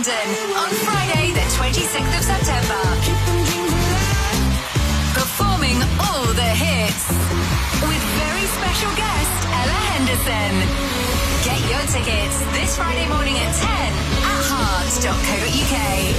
London on Friday the 26th of September. Performing all the hits with very special guest Ella Henderson. Get your tickets this Friday morning at 10 at heart.co.uk.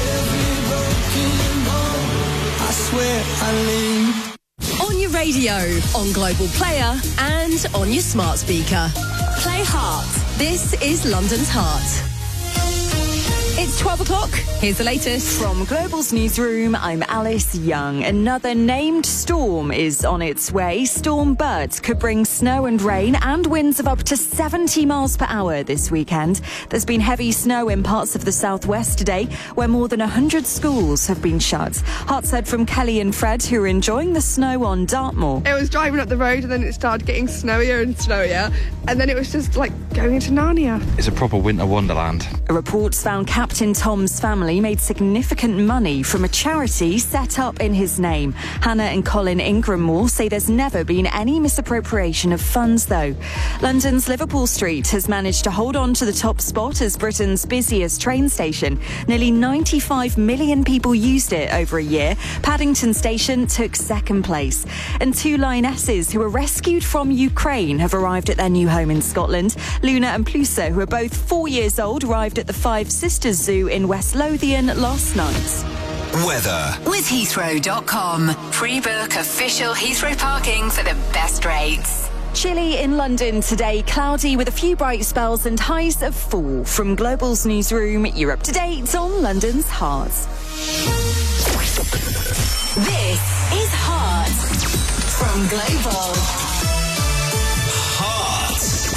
I swear I leave. On your radio, on Global Player, and on your smart speaker. Play Heart. This is London's Heart. It's 12 o'clock. Here's the latest. From Global's newsroom, I'm Alice Young. Another named storm is on its way. Storm Bert could bring snow and rain and winds of up to 70 miles per hour this weekend. There's been heavy snow in parts of the southwest today, where more than 100 schools have been shut. Hearts heard from Kelly and Fred, who are enjoying the snow on Dartmoor. I was driving up the road and then it started getting snowier and snowier, and then it was just like going into Narnia. It's a proper winter wonderland. A report's found Captain Tom's family made significant money from a charity set up in his name. Hannah and Colin Ingram say there's never been any misappropriation of funds, though. London's Liverpool Street has managed to hold on to the top spot as Britain's busiest train station. Nearly 95 million people used it over a year. Paddington Station took second place. And two lionesses who were rescued from Ukraine have arrived at their new home in Scotland. Luna and Plusa, who are both 4 years old, arrived at the Five Sisters Zoo in West Lothian last night. Weather. With Heathrow.com. Pre-book official Heathrow parking for the best rates. Chilly in London today, cloudy with a few bright spells and highs of 4. From Global's newsroom, you're up to date on London's Heart. This is Heart from Global. Heart.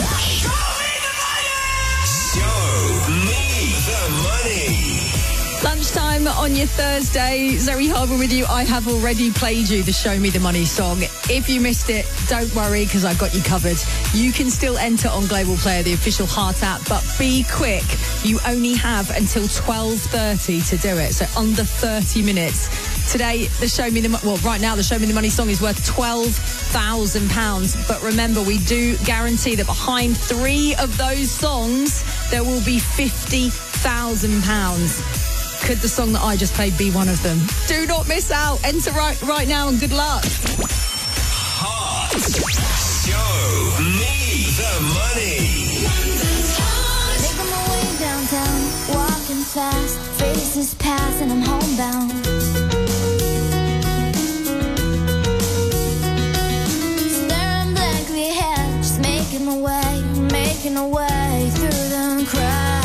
Show me the money. Lunchtime on your Thursday. Zoe Harbour with you. I have already played you the Show Me the Money song. If you missed it, don't worry, because I've got you covered. You can still enter on Global Player, the official Heart app, but be quick. You only have until 12:30 to do it, so under 30 minutes. Today, right now, the Show Me the Money song is worth £12,000. But remember, we do guarantee that behind 3 of those songs, there will be £50,000. Could the song that I just played be one of them? Do not miss out. Enter right now and good luck. Heart. Show me the money. Making my way downtown, walking fast, faces pass and I'm homebound. Staring blankly ahead, just making my way through the crowd.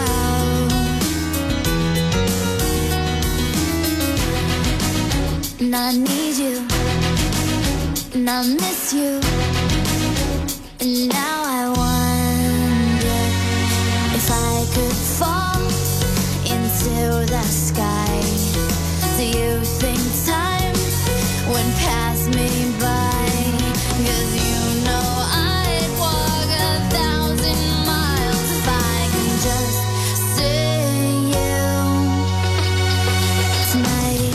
And I need you, and I miss you, and now I wonder if I could fall into the sky. Do you think time would pass me by? 'Cause you know I'd walk 1,000 miles if I could just see you tonight.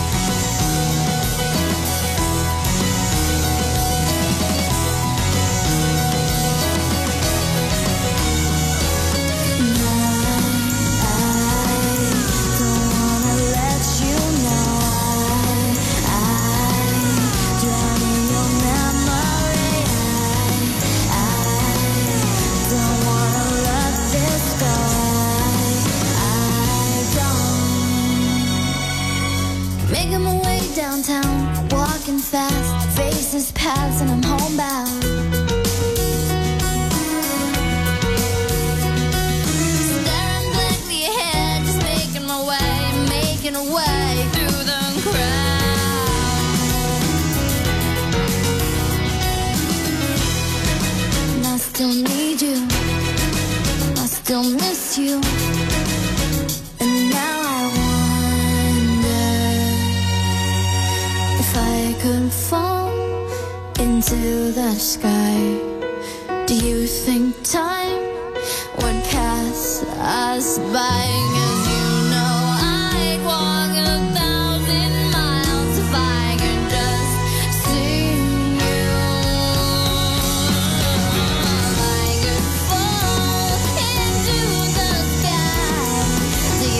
Making my way downtown, walking fast, faces pass and I'm homebound. Staring blankly ahead, just making a way through the crowd. And I still need you, I still miss you. And now I if I could fall into the sky, do you think time would pass us by? 'Cause you know I'd walk 1,000 miles if I could just see you. If I could fall into the sky, do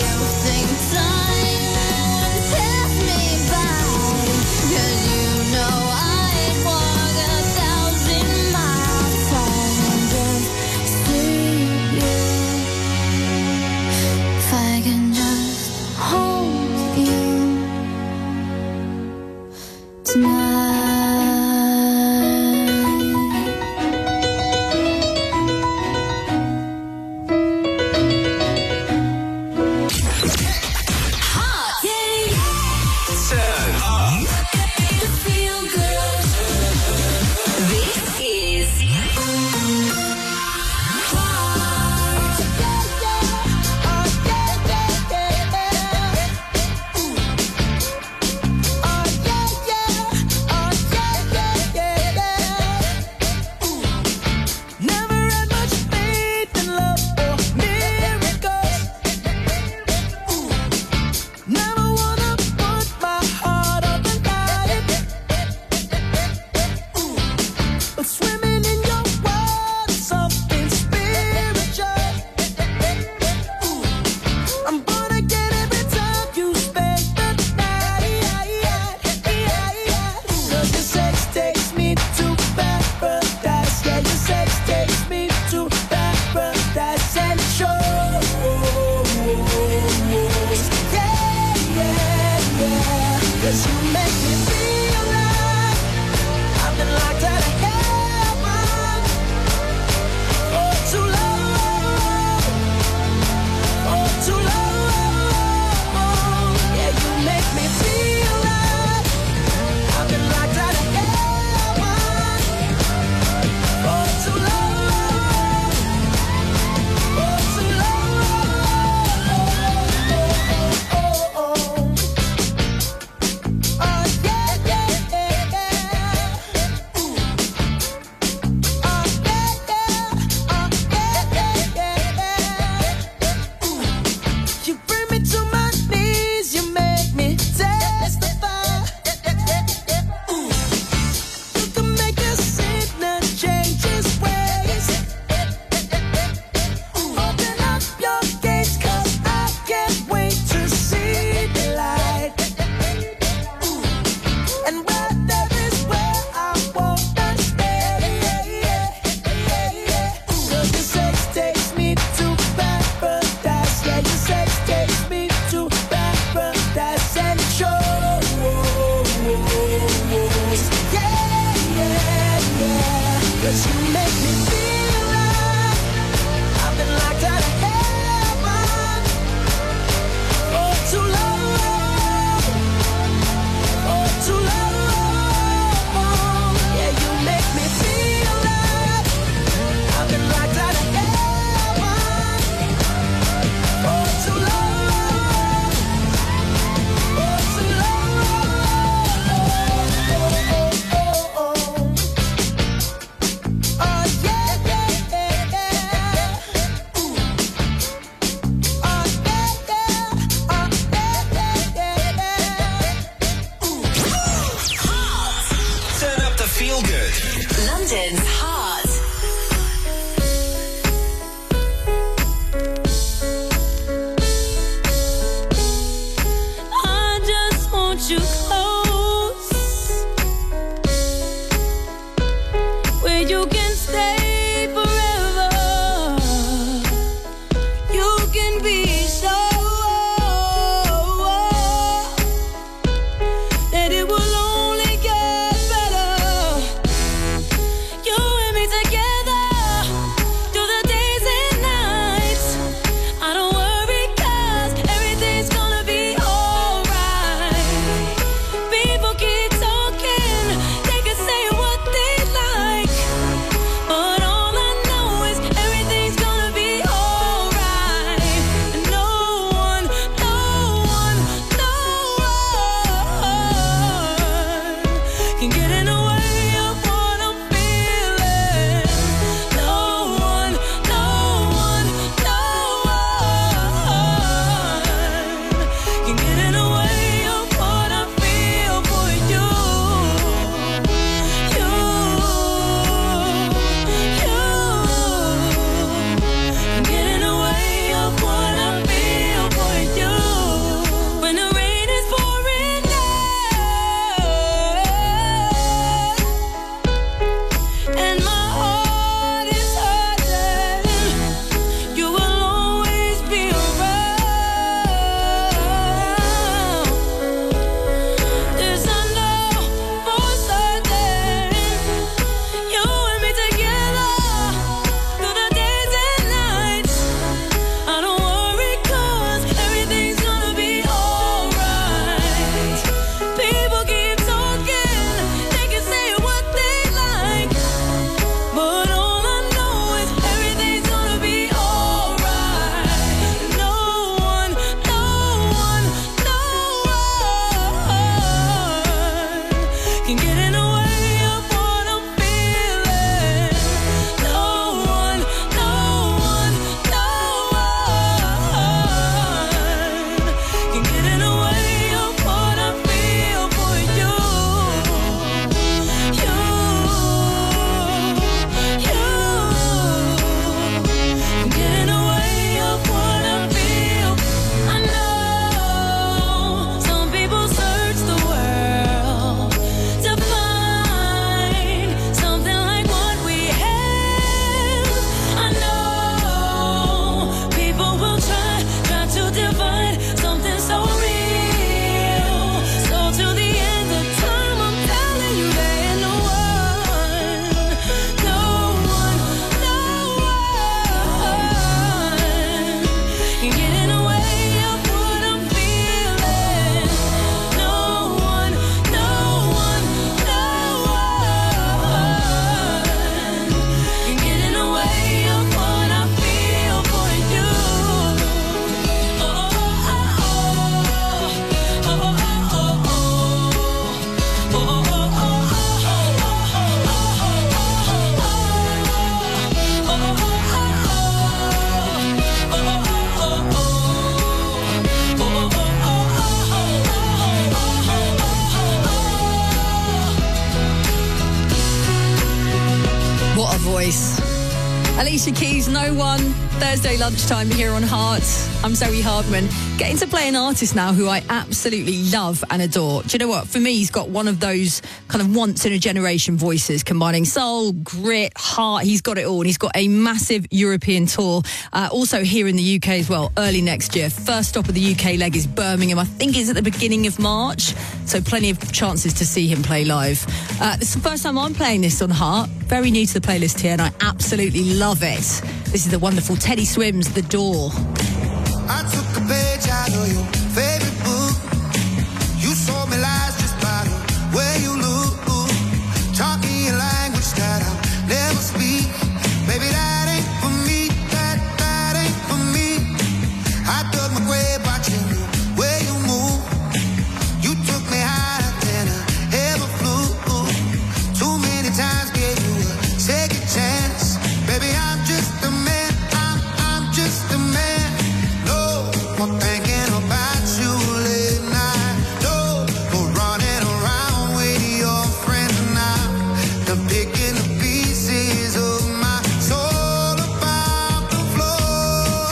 Alicia Keys, No One. Thursday lunchtime here on Hearts. I'm Zoe Hardman. Getting to play an artist now who I absolutely love and adore. Do you know what? For me, he's got one of those kind of once-in-a-generation voices, combining soul, grit, heart. He's got it all, and he's got a massive European tour. Also here in the UK as well, early next year. First stop of the UK leg is Birmingham. I think it's at the beginning of March, so plenty of chances to see him play live. This is the first time I'm playing this on Heart. Very new to the playlist here, and I absolutely love it. This is the wonderful Teddy Swims, The Door. I took a page out of your favorite book. You sold me lies just by the way you look. Taught me a language that I'll never speak. Maybe that ain't for me, that ain't for me. I dug my grave watching the way you move. You took me higher than I ever flew. Too many times gave you a second chance. Baby, I'm just a man, I'm just a man. No more thinking about you late night. No more running around with your friends now. They're picking the pieces of my soul about the floor.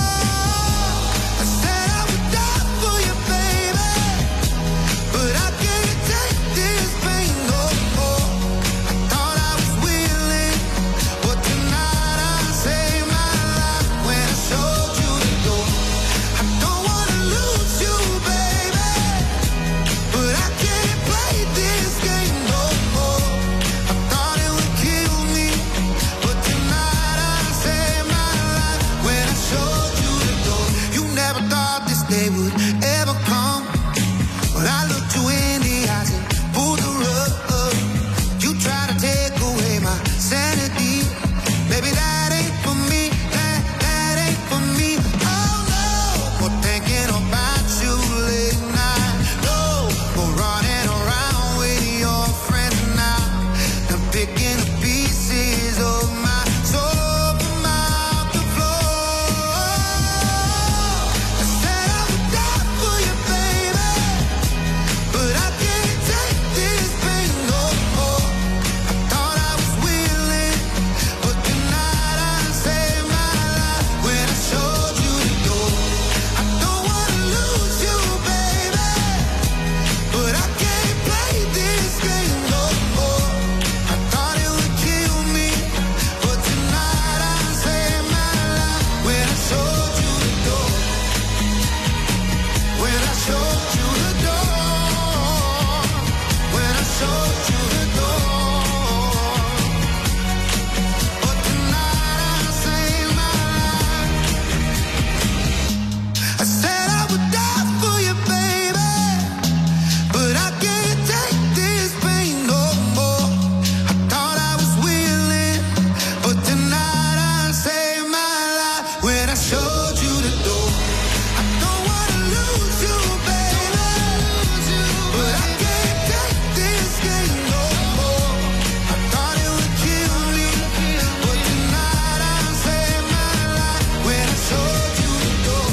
I said I would die for you, baby, but I can't take this pain no more. I thought I was willing, but tonight I saved my life when I showed you the door. I don't wanna lose you, baby, but I can't play this game no more. I thought it would kill me, but tonight I saved my life when I showed you the door. You never thought this day would ever come, but I looked you in the eyes and pulled the rug. You try to take away my sanity. Maybe that ain't for me, that ain't for me. Oh no, more thinking about you late night. No, more running around with your friends now. They're picking the pieces of my soul from out the floor. I said I would die for you, baby, but I can't take this pain no more. I thought I was willing, but tonight I saved my life when I showed you the door. I don't wanna lose you, baby, but I can't play this game no more. I thought it would kill me, but tonight I saved my life when I showed you the door. When I showed you the door. When I showed you the door. But tonight I saved my life. I said I would die for you, baby, but I can't take this pain no more. I thought I was willing, but tonight I saved my life when I showed you the door. I don't wanna lose you, baby, but I can't take this game no more. I thought it would kill me, but tonight I saved my life when I showed you the door.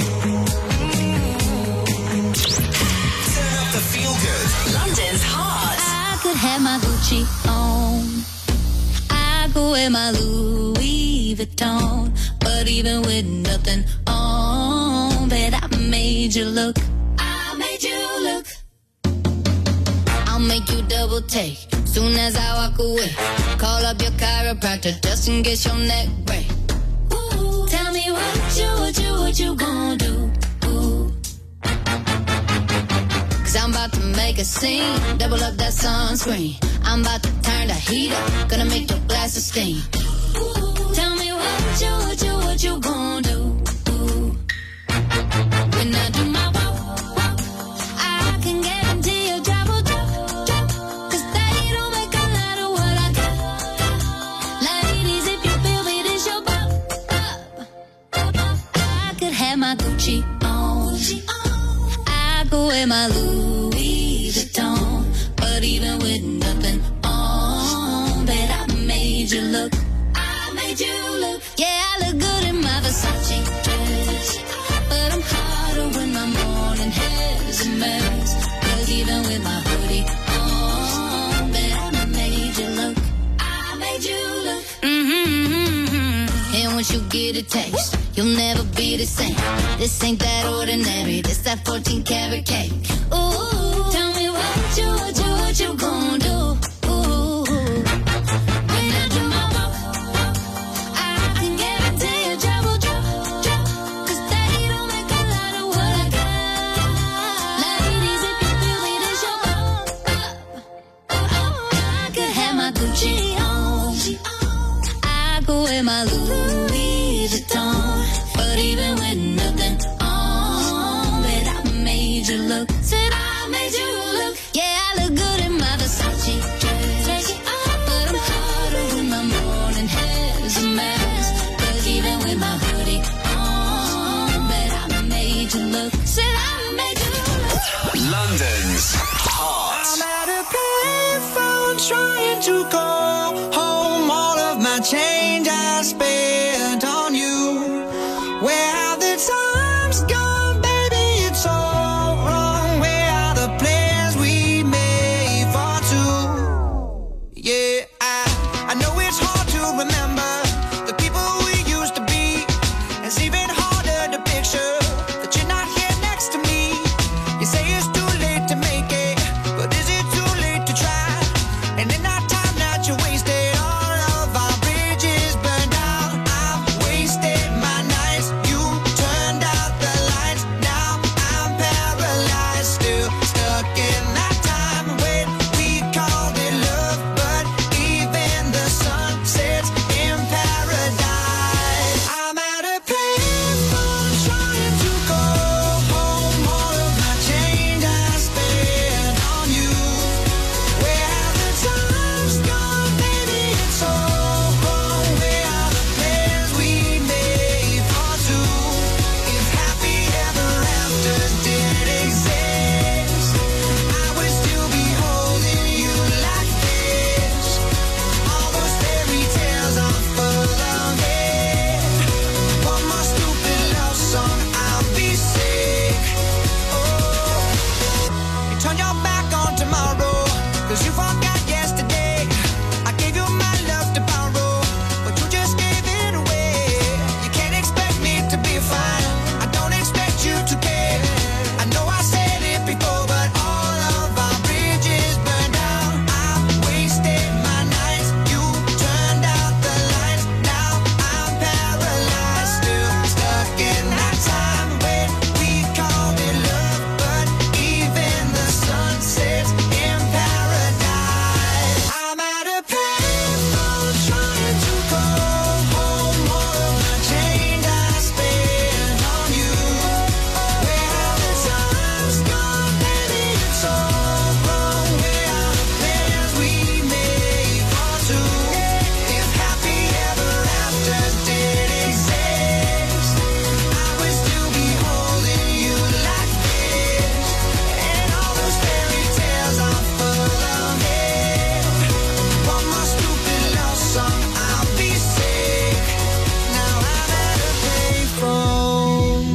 Turn up the feel good. London's Heart. I could have my Gucci on. I go wear my Louis Vuitton. But even with nothing on, bet I made you look. I made you look. I'll make you double take soon as I walk away. Call up your chiropractor just in case your neck break. Ooh, tell me what you gonna do? Ooh. Cause I'm about to make a scene, double up that sunscreen. I'm about to turn the heat up, gonna make your glasses steam. Ooh, tell me what you gonna do? Ooh. When I do my walk, I can guarantee you'll drop. Cause they don't make a lot of what I got. Ladies, if you feel me, this your pop. I could have my Gucci on. I go wear my Louis Vuitton. But even with nothing on, bet I made you look. I made you look. Yeah, I look good in my Versace dress, but I'm hotter when my morning hair's a mess. Cause even with my hoodie on, bet I made you look. I made you look. once you get a taste, you'll never be the same. This ain't that ordinary, this that 14 karat cake. Ooh, tell me what you gonna do? Ooh, when I do my walk, I can guarantee you trouble drop. 'Cause they don't make a lot of what I got. Ladies, if you feel me, this your bump. I could have my Gucci on, I could wear my Louis Vuitton, but even with nothing on, bet I made you look. Said I made you look. Yeah, I look good in my Versace dress, but I'm hotter when my morning hair's a mess. 'Cause even with my hoodie on, bet I made you look. Said I made you look. London's Heart. I'm at a payphone trying to call home. All of my change I spent on you. Where have the times gone, baby? It's all wrong. Where are the plans we made for two? Yeah, I know it's hard to remember the people we used to be. It's even harder to picture that you're not here next to me. You say it's too late to make it, but is it too late to try? And in that time that you wasted, all of our bridges burned out. I've wasted my nights, you turned out the lights. Now I'm paralyzed, still stuck in that time when we called it love. But even the sun sets in paradise. I'm at a payphone trying to go home. All of my change I spent on you. Where have the times gone, baby? It's all wrong. Where are the plans we made for two? If happy ever after did exist, I would still be holding you like this. All those fairy tales are full of it. One more stupid love song, I'll be sick. Oh, you turn your back on tomorrow, 'cause you forgot yesterday. I gave you my love to borrow, but you just gave it away. You can't expect me to be fine, I don't expect you to care. I know I said it before, but all of our bridges burned out. I've wasted my nights, you turned out the lights. Now I'm paralyzed, still stuck in that time when we called it love. But even the sun sets in paradise. I'm at a payphone trying to go home. All of my change I spent on you. Where have the times gone, baby? It's all wrong. Where are the plans we made for two? If happy ever after did exist, I would still be holding you like this. And all those fairy tales are full of it. One more stupid love song, I'll be sick. Now I'm at a payphone.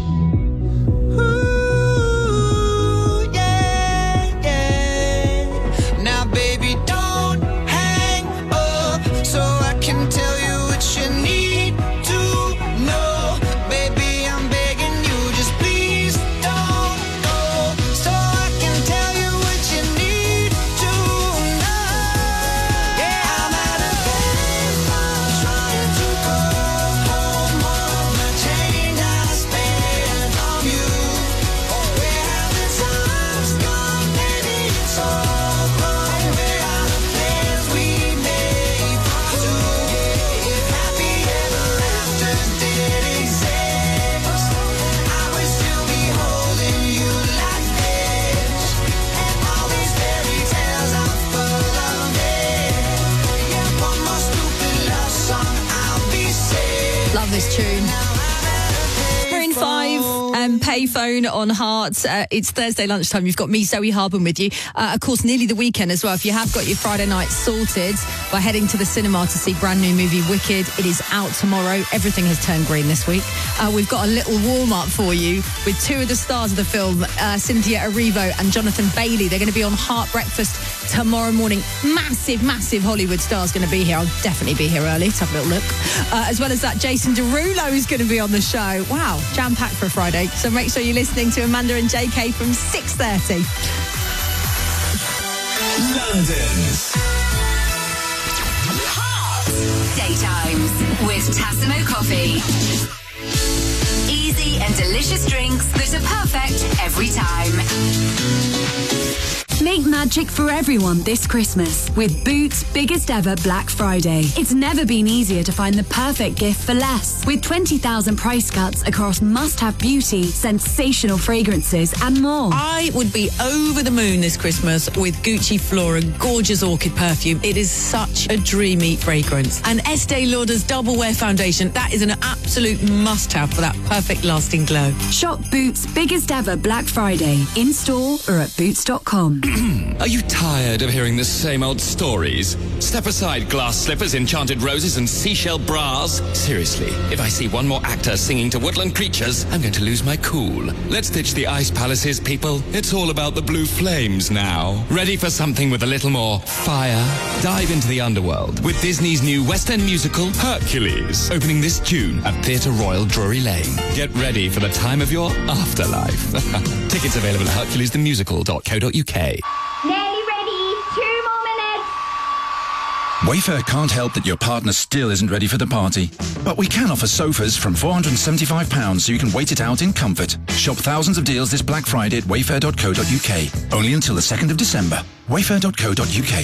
Ooh, yeah, yeah. Now, baby, don't hang up so I can tell you what you need to know. Baby, I'm begging you, just please don't go, so I can tell you what you need to know. Yeah, I'm at a payphone trying to go home. All of my change I spent on you. Where have the times gone, baby? It's all wrong. Where are the plans we made for two? If happy ever after did exist, I would still be holding you like this. And all these fairy tales are full of it. Yeah, one more stupid love song, I'll be sick. Love this tune. Now I'm at a Maroon 5, Payphone on Heart. It's Thursday lunchtime. You've got me, Zoe Harbin, with you. Of course, nearly the weekend as well. If you have got your Friday night sorted by heading to the cinema to see brand new movie Wicked, it is out tomorrow. Everything has turned green this week. We've got a little warm-up for you with two of the stars of the film, Cynthia Erivo and Jonathan Bailey. They're going to be on Heart Breakfast tomorrow morning. Massive, massive Hollywood stars going to be here. I'll definitely be here early to have a little look. As well as that, Jason Derulo is going to be on the show. Wow, jam-packed for a Friday. So make sure you're listening to Amanda and JK from 6:30. London's Daytimes with Tassimo Coffee. Easy and delicious drinks that are perfect every time. Make magic for everyone this Christmas with Boots' biggest ever Black Friday. It's never been easier to find the perfect gift for less. With 20,000 price cuts across must-have beauty, sensational fragrances and more. I would be over the moon this Christmas with Gucci Flora gorgeous orchid perfume. It is such a dreamy fragrance. And Estee Lauder's Double Wear Foundation, that is an absolute must-have for that perfect lasting glow. Shop Boots' biggest ever Black Friday in-store or at boots.com. Are you tired of hearing the same old stories? Step aside glass slippers, enchanted roses and seashell bras. Seriously, if I see one more actor singing to woodland creatures, I'm going to lose my cool. Let's ditch the ice palaces, people. It's all about the blue flames now. Ready for something with a little more fire? Dive into the underworld with Disney's new West End musical, Hercules, opening this June at Theatre Royal Drury Lane. Get ready for the time of your afterlife. Tickets available at herculesthemusical.co.uk. Nearly ready. 2 more minutes. Wayfair can't help that your partner still isn't ready for the party. But we can offer sofas from £475 so you can wait it out in comfort. Shop thousands of deals this Black Friday at wayfair.co.uk. Only until the 2nd of December. Wayfair.co.uk.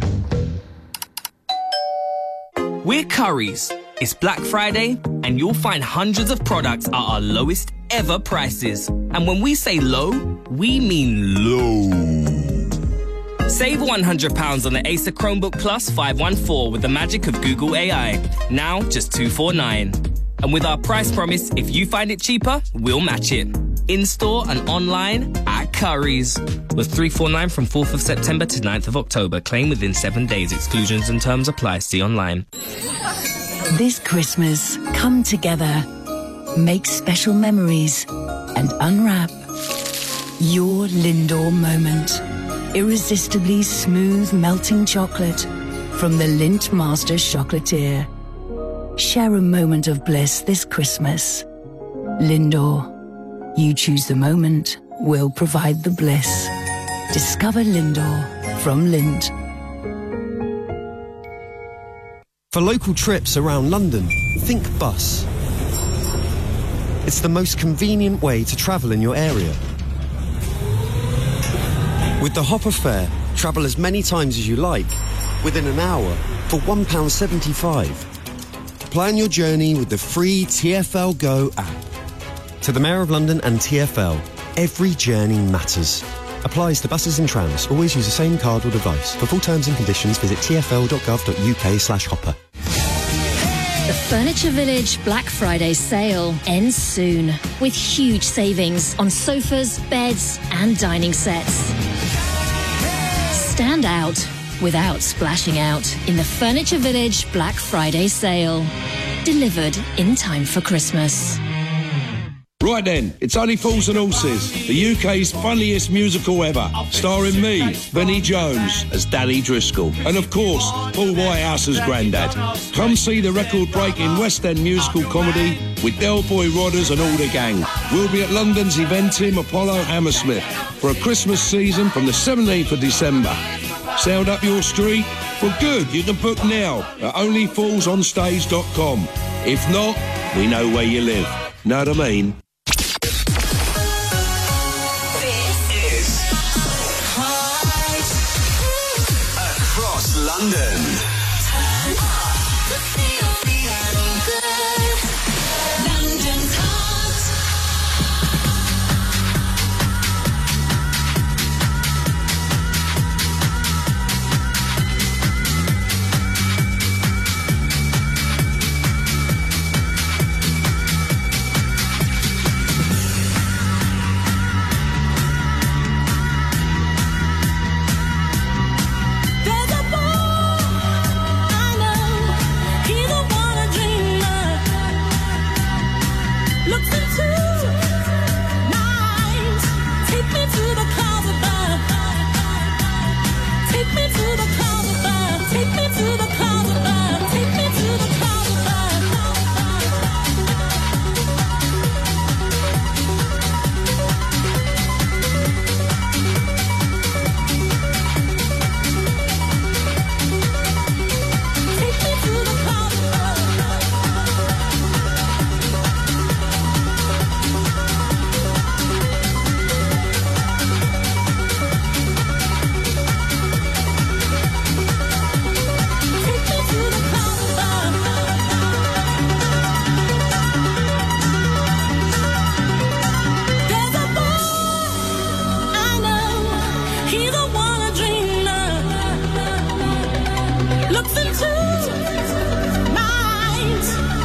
We're Currys. It's Black Friday and you'll find hundreds of products at our lowest ever prices. And when we say low, we mean low. Save £100 on the Acer Chromebook Plus 514 with the magic of Google AI. Now just $249. And with our price promise, if you find it cheaper, we'll match it. In-store and online at Currys. With $349 from 4th of September to 9th of October. Claim within 7 days. Exclusions and terms apply. See online. This Christmas, come together, make special memories, and unwrap your Lindor moment. Irresistibly smooth melting chocolate from the Lindt Masters Chocolatier. Share a moment of bliss this Christmas. Lindor. You choose the moment, we'll provide the bliss. Discover Lindor from Lindt. For local trips around London, think bus. It's the most convenient way to travel in your area. With the Hopper fare, travel as many times as you like, within an hour, for £1.75. Plan your journey with the free TfL Go app. To the Mayor of London and TfL, every journey matters. Applies to buses and trams. Always use the same card or device. For full terms and conditions, visit tfl.gov.uk/hopper. The Furniture Village Black Friday sale ends soon with huge savings on sofas, beds and dining sets. Stand out without splashing out in the Furniture Village Black Friday sale. Delivered in time for Christmas. Right then, it's Only Fools and Horses, the UK's funniest musical ever, starring me, Vinnie Jones, as Danny Driscoll, and of course, Paul Whitehouse as Grandad. Come see the record-breaking West End musical comedy with Del Boy Rodders and all the gang. We'll be at London's Eventim Apollo Hammersmith for a Christmas season from the 17th of December. Sailed up your street? Well, good, you can book now at onlyfoolsonstage.com. If not, we know where you live. Know what I mean? London. London's hot. There's a boy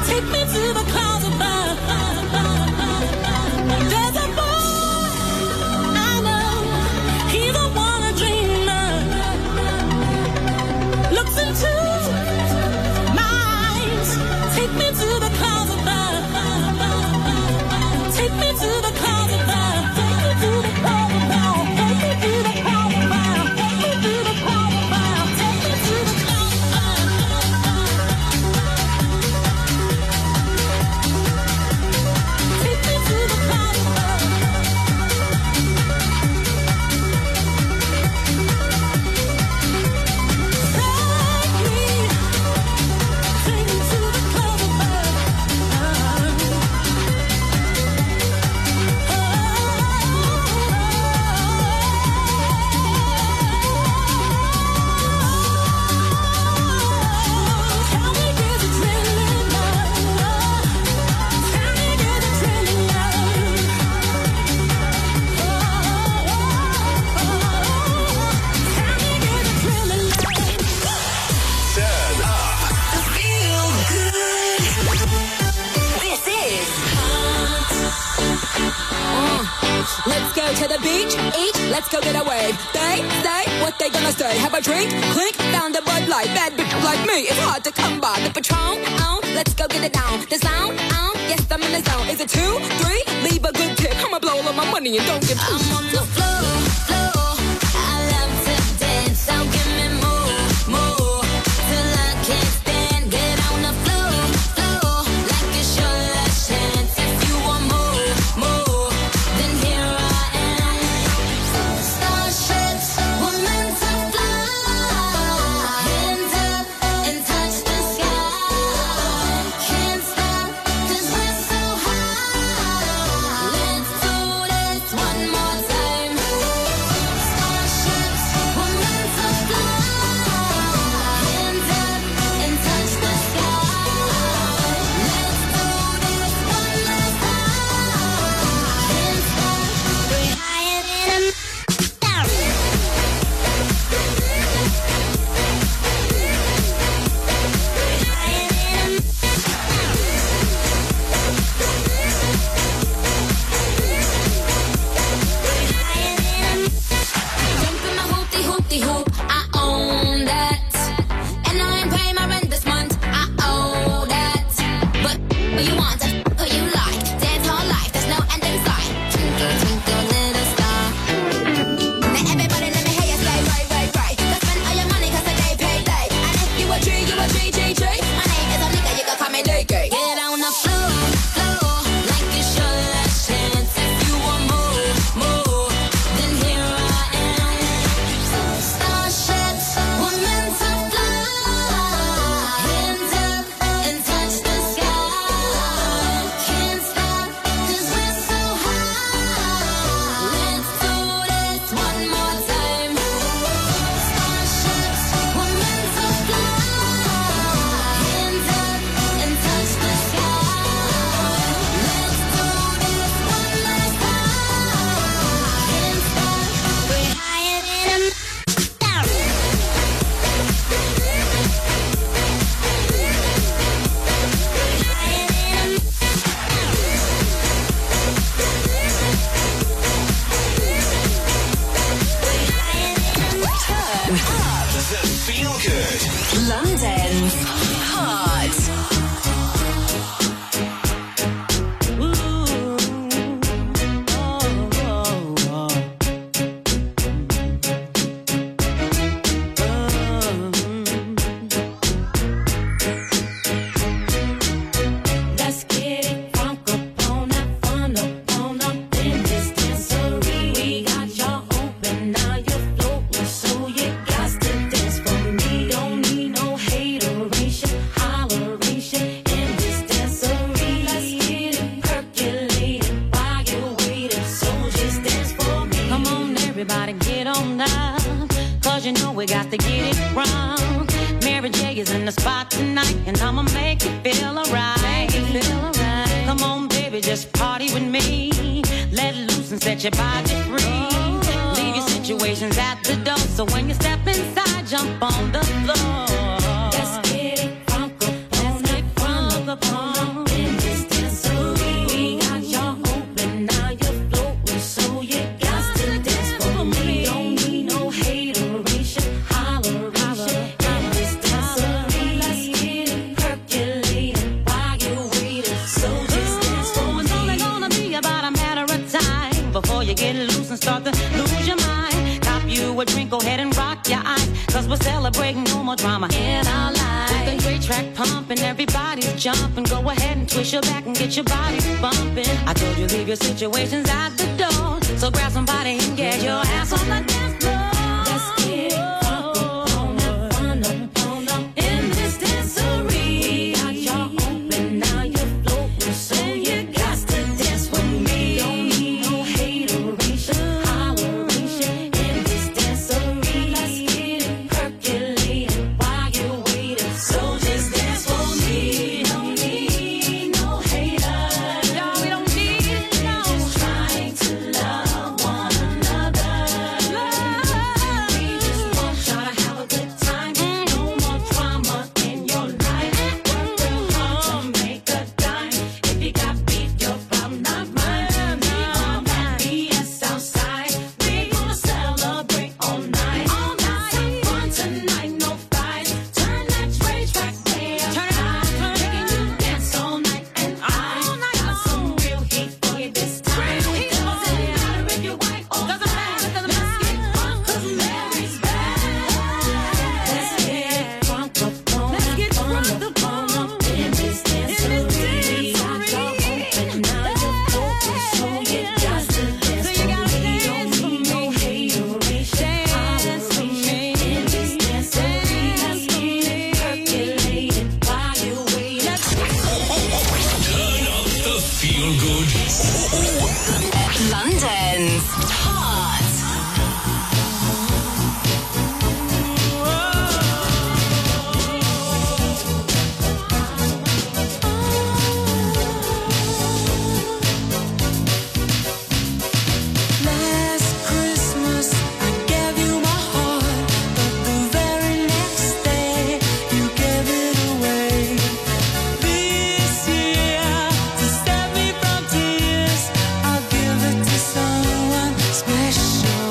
Take me to the clouds above. There's a boy I know, he's the one I dream of. Looks into my eyes. Take me to the clouds above. Take me to the clouds above. Take me to the clouds above. Take me to the clouds above. Take me to the clouds above. Take me to the clouds above. Take me to the clouds above. Take me to the clouds above. Tell me, is it really love? Tell me, is it really love? Tell me, is it really love? Turn up. Feel good. This is Let's go to the beach, eat, let's go get a wave. They say what they gonna say. Have a drink, clink, found a Bud Light. Bad bitch like me, it's hard to come by. The Patron, let's go get it down. The sound, yes, I'm in the zone. Is it 2, 3? Leave a good tip. I'ma blow all of my money and don't give two. I'm on the floor, floor. I love to dance, so give me more, more. Till I can't stand, get on the floor, floor. Like it's your last chance. If you want more, more, then here I am. Starships were meant to fly. Hands up and touch the sky. Can't stop 'cause we're so high. Let's do this one more time. Starships were meant to fly. Hands up and touch the sky. Let's do this one last time. Can't stop, we're higher than a Jumping my hoopty hoop, I own that. And I ain't paying my rent this month, I owe that. But who you want, who you like? Dance all life, there's no end in sight. Twinkle, twinkle, little star. Now everybody let me hear you say, right, right, right. Go spend all your money 'cause the day payday. And if you a G, you a G. My name is Onika, you can call me Leaky. Get on the floor, floor. Like it's your last chance. If you want more, more, then here I am. Starships were meant to fly. Hands up and touch the sky. Can't stop 'cause we're so high. Let's do this one more time. Starships were meant to fly. Hands up and touch the sky. Let's do this one last time. Can't stop, we're higher than a Feel good. London's Heart. Let's get it crunk up on that fun up in this dancery. We got y'all open, now you're floating, so you got to dance for me. Don't need no hateration, holleration in this dancery. Let's get it percolated while you're waiting, so just dance for me. Come on, everybody, get on up, 'cause you know we got to get it wrong. Mary J is in the spot tonight, and I'ma make you feel alright. Come on, baby, just party with me. Let loose and set your body free. Leave your situations at the door, so when you step inside, jump on the floor. Let's get it crunk up on that funk upon in this dancery. We got y'all open, now you're floating, so you got to dance for me. Don't need no hateration, holleration in this dancery. Let's get it percolating while you're waiting, so just dance for me. It's only gonna be about a matter of time before you get loose and start to lose your mind. Cop you a drink, go ahead and rock your eyes, cause we're celebrating no more drama in our lives. With the great track pumping, everybody's jumping. Go ahead and twist your back and get your body bumping. I told you leave your situations at the door, so grab somebody and get your ass on the dance floor. Let's get it crunk up, on up in this dancery. Got y'all open, now you're floating, so you got to dance with me. Don't need no hateration, holleration in this dancery. Let's get it percolating while you're waiting, so just dance for me. Don't need no haters, no, we don't need no. Just trying to love one another. We just want y'all to have a good time. No more drama in your life. Work real hard to make a dime. If you got beef, your problem, not mine. We on that BS outside. We gonna celebrate all night. All night, have fun tonight, no fights. Turn that train track way up high. Making you dance all night, and I got some real heat for you this time. It doesn't matter if you're white or black. Let's get crunk 'cause Mary's back. Let's get crunk up on up in this dancery. Got y'all open, now you're open, so you got to dance for me. Don't need no hateration, holleration in this dancery. Let's get it percolating while you're waiting. Turn up the feel good. London's Heart. Last Christmas I gave you my heart, but the very next day you gave it away. This year, to save me from tears, I'll give it to someone special.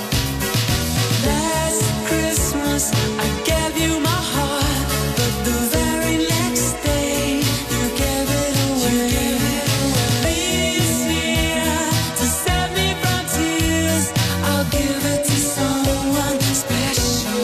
Last Christmas I gave you my heart, but the very next day you gave it away. This year, to save me from tears, I'll give it to someone special.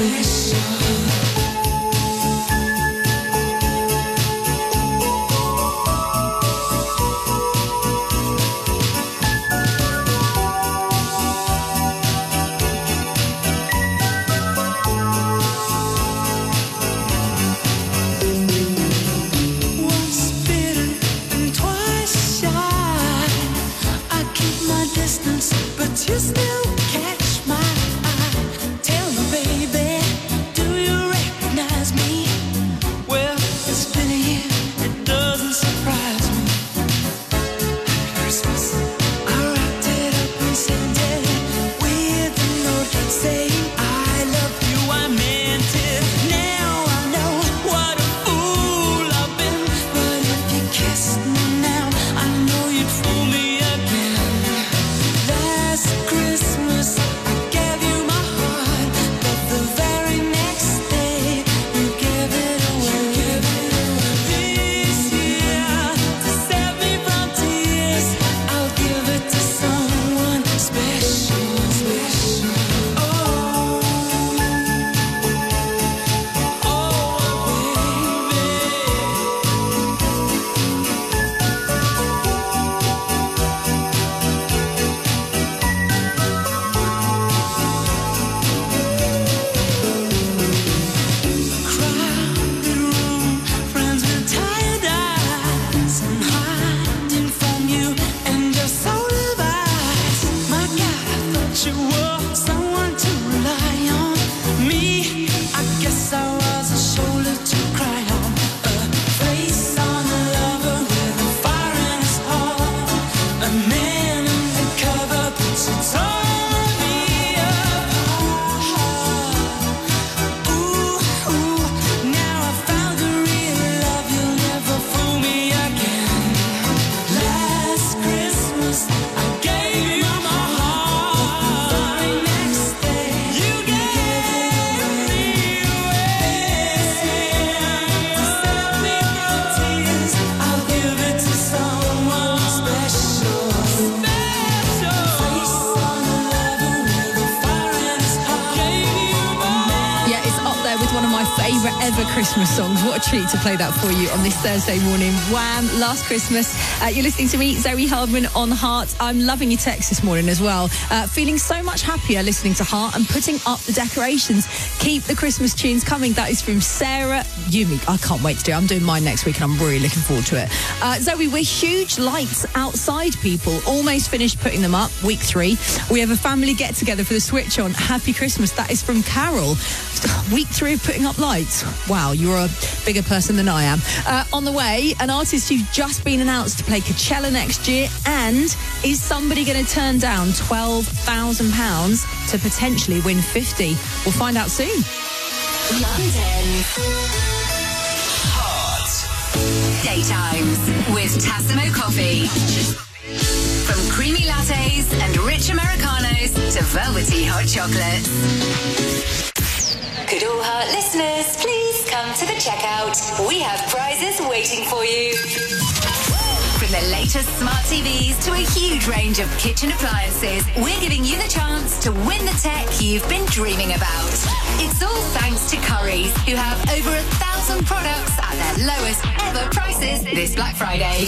Once bitten and twice shy, I keep my distance, but you still catch my eye. Tell me, baby, do you recognize me? Well, it's been a year, it doesn't surprise me. Happy Christmas, I wrapped it up and sent it with a note saying I love you, I meant it. Now I know what a fool I've been, but if you kissed me now, I know you'd fool me again. Last Christmas I gave you my heart, but the very next day you gave it away. This year, to save me from tears, I'll Christmas songs. What a treat to play that for you on this Thursday morning. Wham! Last Christmas. You're listening to me, Zoe Hardman, on Heart. I'm loving your text this morning as well. Feeling so much happier listening to Heart and putting up the decorations. Keep the Christmas tunes coming. That is from Sarah Yumi. I can't wait to do it. I'm doing mine next week and I'm really looking forward to it. Zoe, we're huge lights outside people. Almost finished putting them up. Week 3. We have a family get together for the switch on. Happy Christmas. That is from Carol. Week 3 of putting up lights. Wow, you're a bigger person than I am. On the way, an artist who's just been announced to play Coachella next year. And is somebody going to turn down £12,000 to potentially win 50? We'll find out soon. London. Hot. Daytimes with Tassimo Coffee. From creamy lattes and rich Americanos to velvety hot chocolates. Could all Heart listeners please come to the checkout? We have prizes waiting for you. From the latest smart TVs to a huge range of kitchen appliances, we're giving you the chance to win the tech you've been dreaming about. It's all thanks to Currys, who have over 1,000 products at their lowest ever prices this Black Friday.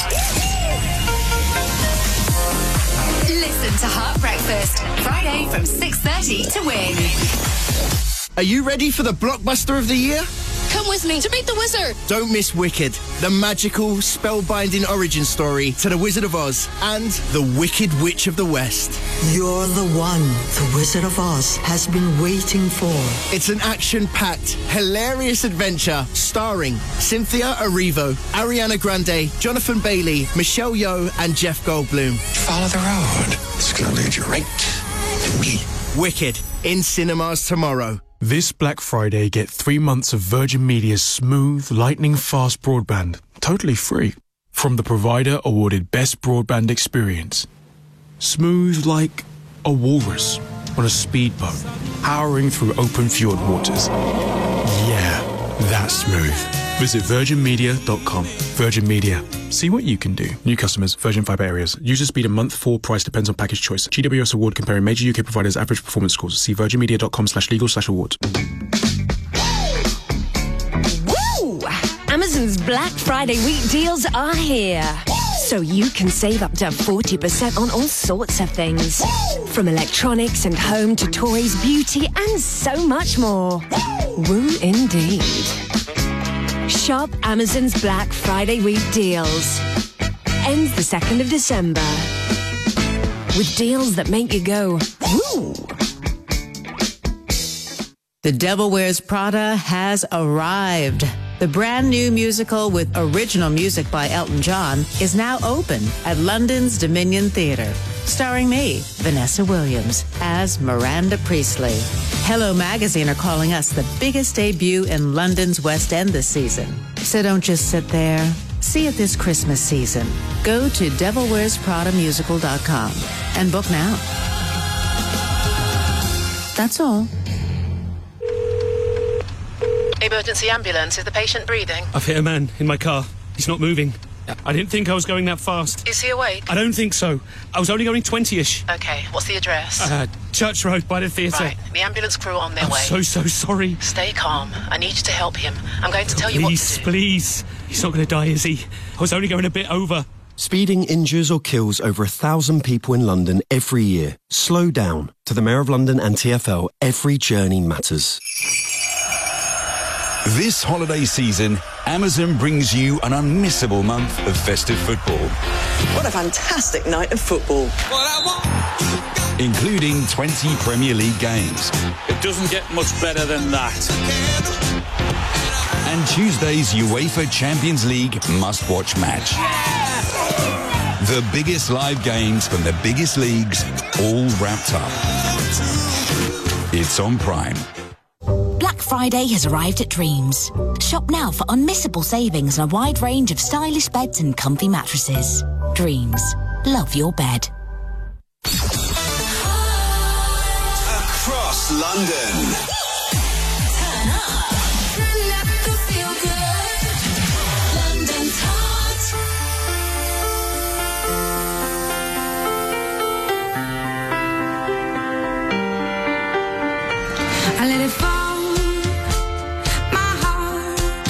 Listen to Heart Breakfast, Friday from 6:30 to win. Are you ready for the blockbuster of the year? Come with me to meet the wizard. Don't miss Wicked, the magical, spellbinding origin story to the Wizard of Oz and the Wicked Witch of the West. You're the one the Wizard of Oz has been waiting for. It's an action-packed, hilarious adventure starring Cynthia Erivo, Ariana Grande, Jonathan Bailey, Michelle Yeoh, and Jeff Goldblum. Follow the road. It's going to lead you right to me. Wicked, in cinemas tomorrow. This Black Friday, get 3 months of Virgin Media's smooth, lightning-fast broadband, totally free, from the provider awarded Best Broadband Experience. Smooth like a walrus on a speedboat, powering through open fjord waters. Yeah, that's smooth. Visit virginmedia.com. Virgin Media. See what you can do. New customers, Virgin Fibre areas. User speed a month, full price depends on package choice. GWS award comparing major UK providers' average performance scores. See virginmedia.com/legal/awards. Woo! Amazon's Black Friday week deals are here. So you can save up to 40% on all sorts of things. From electronics and home to toys, beauty, and so much more. Woo indeed. Shop Amazon's Black Friday week deals. Ends the 2nd of December. With deals that make you go, woo! The Devil Wears Prada has arrived. The brand new musical with original music by Elton John is now open at London's Dominion Theatre. Starring me, Vanessa Williams, as Miranda Priestley. Hello Magazine are calling us the biggest debut in London's West End this season. So don't just sit there. See it this Christmas season. Go to devilwearspradamusical.com and book now. That's all. Emergency ambulance. Is the patient breathing? I've hit a man in my car. He's not moving. I didn't think I was going that fast. Is he awake? I don't think so. I was only going 20-ish. Okay, what's the address? Church Road by the theatre. Right, the ambulance crew are on their way. I'm so sorry. Stay calm. I need you to help him. I'm going to tell you what to do. Please. He's not going to die, is he? I was only going a bit over. Speeding injures or kills over 1,000 people in London every year. Slow down. To the Mayor of London and TfL, every journey matters. This holiday season, Amazon brings you an unmissable month of festive football. What a fantastic night of football. Including 20 Premier League games. It doesn't get much better than that. And Tuesday's UEFA Champions League must-watch match. The biggest live games from the biggest leagues, all wrapped up. It's on Prime. Black Friday has arrived at Dreams. Shop now for unmissable savings on a wide range of stylish beds and comfy mattresses. Dreams. Love your bed. Across London. Turn up. Let the feel good. London's hot. I let it fall. My heart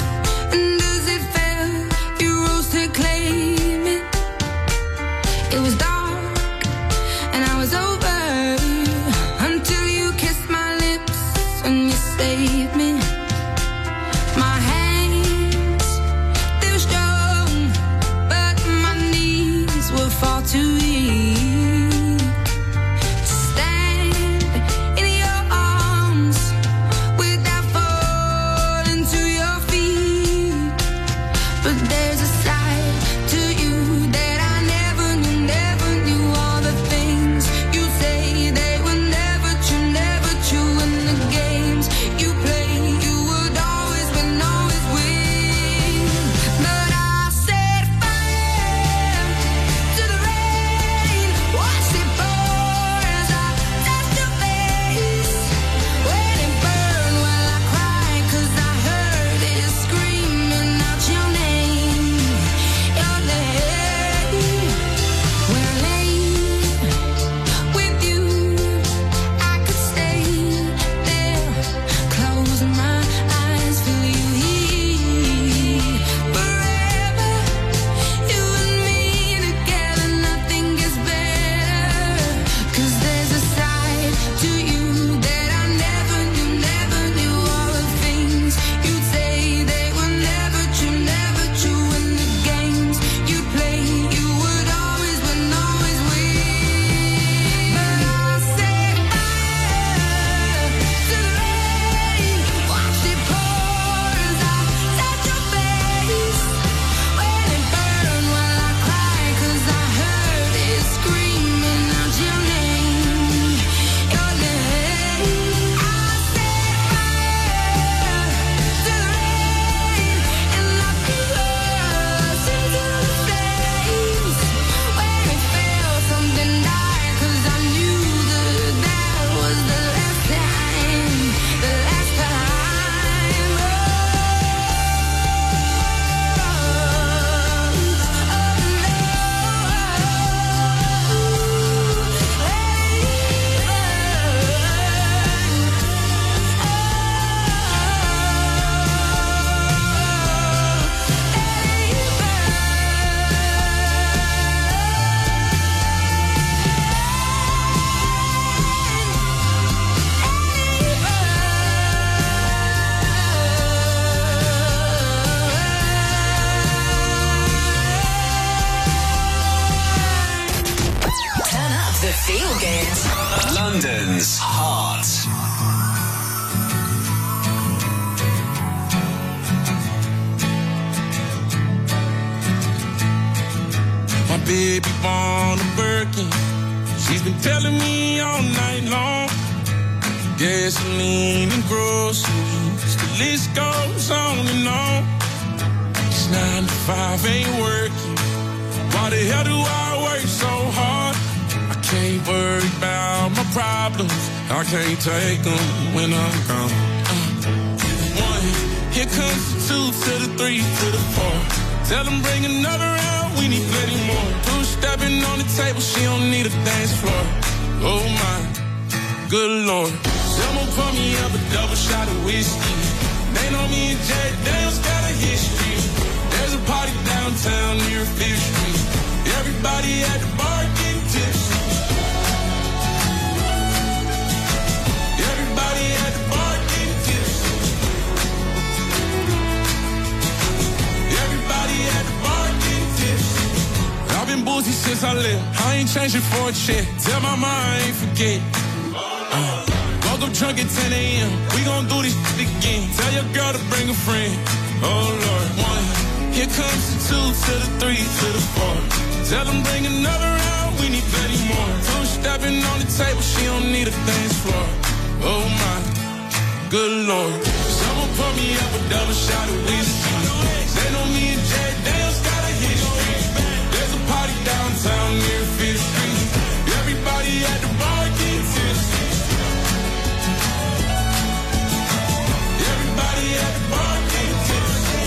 Feel Good. London's heart. My baby born a Birkin. She's been telling me all night long. Gasoline and groceries, the list goes on and on. It's 9 to 5, ain't working. Why the hell do I work so hard? I can't worry about my problems. I can't take them when I'm gone. 1, here comes the 2 to the 3 to the 4. Tell them bring another round, we need plenty more. 2 stepping on the table, she don't need a dance floor. Oh my, good Lord. Someone pour me up a double shot of whiskey. They know me and Jack Daniels got a history. There's a party downtown near 5th Street. Everybody at the bar getting tipsy. Everybody at the bar getting tipsy. Everybody at the bar getting tipsy. I've been boozy since I left. I ain't changing for a check. Tell my mom I ain't forget. Woke up drunk at 10 a.m. We gon' do this shit again. Tell your girl to bring a friend. Oh Lord. 1, here comes the 2 to the 3 to the 4. Tell them bring another round, we need plenty more. 2 stepping on the table, she don't need a dance floor. Oh my, good Lord. Someone pour me up a double shot of whiskey. They know me and Jack Daniels got a history. There's a party downtown near 5th Street. Everybody at the bar getting tipsy. Everybody at the bar getting tipsy.